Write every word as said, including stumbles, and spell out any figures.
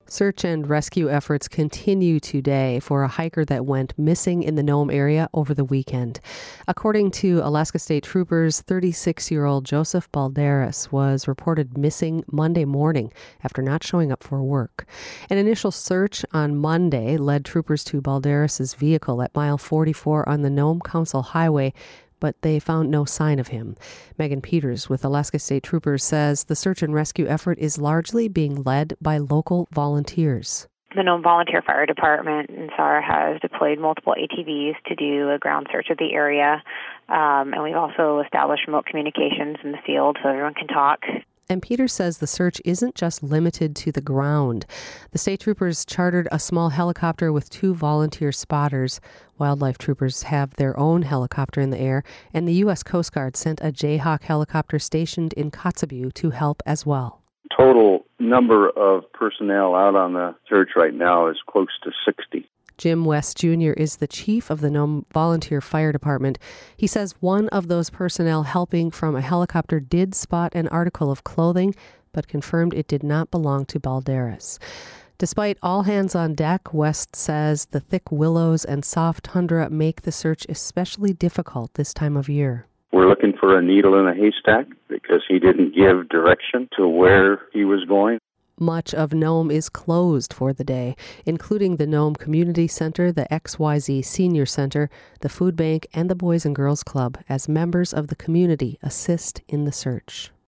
Search and rescue efforts continue today for a hiker that went missing in the Nome area over the weekend. According to Alaska State Troopers, thirty-six-year-old Joseph Balderas was reported missing Monday morning after not showing up for work. An initial search on Monday led troopers to Balderas' vehicle at mile forty-four on the Nome Council Highway, but they found no sign of him. Megan Peters with Alaska State Troopers says the search and rescue effort is largely being led by local volunteers. The Nome Volunteer Fire Department in S A R has deployed multiple A T Vs to do a ground search of the area, um, and we've also established remote communications in the field so everyone can talk. And Peters says the search isn't just limited to the ground. The state troopers chartered a small helicopter with two volunteer spotters. Wildlife troopers have their own helicopter in the air, and the U S Coast Guard sent a Jayhawk helicopter stationed in Kotzebue to help as well. Total number of personnel out on the search right now is close to sixty. Jim West Junior is the chief of the Nome Volunteer Fire Department. He says one of those personnel helping from a helicopter did spot an article of clothing, but confirmed it did not belong to Balderas. Despite all hands on deck, West says the thick willows and soft tundra make the search especially difficult this time of year. We're looking for a needle in a haystack because he didn't give direction to where he was going. Much of Nome is closed for the day, including the Nome Community Center, the X Y Z Senior Center, the Food Bank, and the Boys and Girls Club, as members of the community assist in the search.